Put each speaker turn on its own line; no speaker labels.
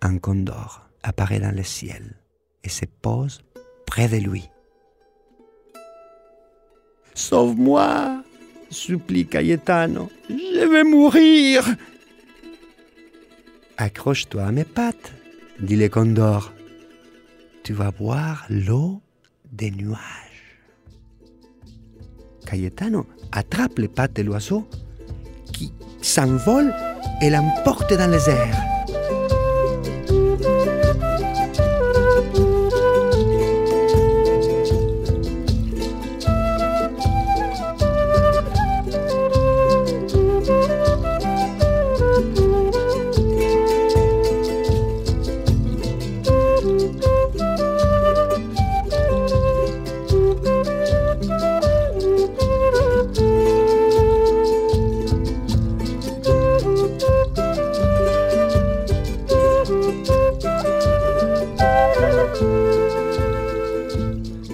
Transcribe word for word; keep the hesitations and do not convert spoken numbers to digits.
un condor apparaît dans le ciel et se pose près de lui. « Sauve-moi !» supplie Cayetano. « Je vais mourir !»« Accroche-toi à mes pattes, » dit le condor. « Tu vas boire l'eau des nuages. » Cayetano attrape les pattes de l'oiseau qui s'envole et l'emporte dans les airs.